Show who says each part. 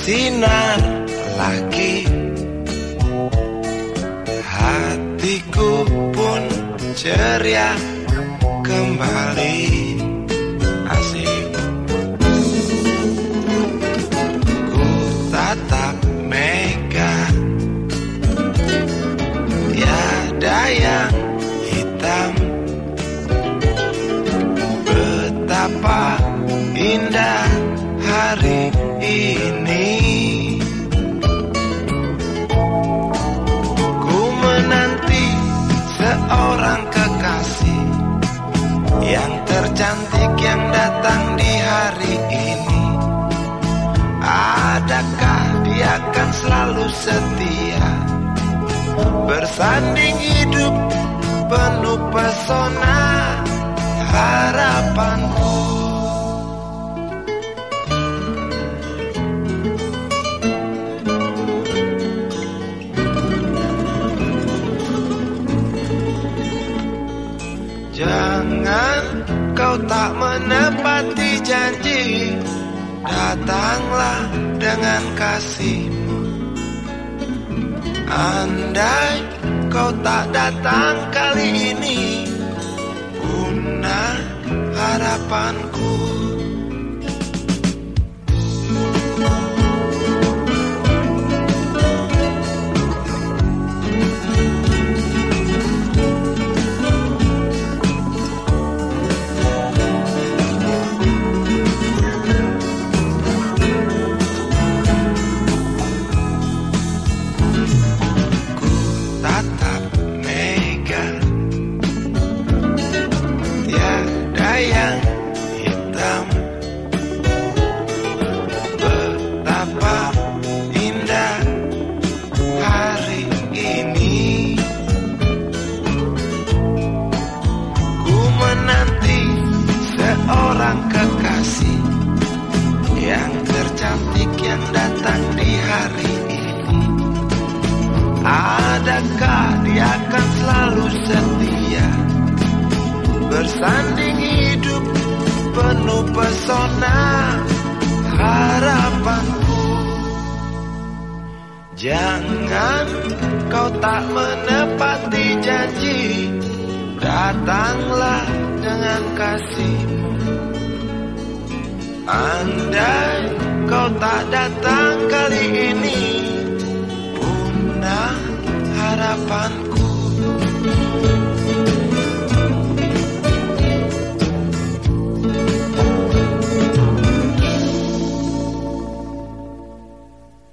Speaker 1: bersinar lagi, hatiku pun ceria kembali. Asik. Ku tatap mega, tiada yang hitam. Betapa indah hari ini. Ku menanti seorang kekasih yang tercantik yang datang di hari ini. Adakah dia akan selalu setia, bersanding hidup penuh pesona harapanku. Jangan kau tak menepati janji, datanglah dengan kasihmu. Andai kau tak datang kali ini, punah harapanku. Yang hitam, betapa indah hari ini. Ku menanti seorang kekasih yang tercantik yang datang di hari ini. Adakah dia akan selalu setia, bersanding hidup penuh pesona harapanku. Jangan kau tak menepati janji, datanglah dengan kasihmu. Andai kau tak datang kali ini,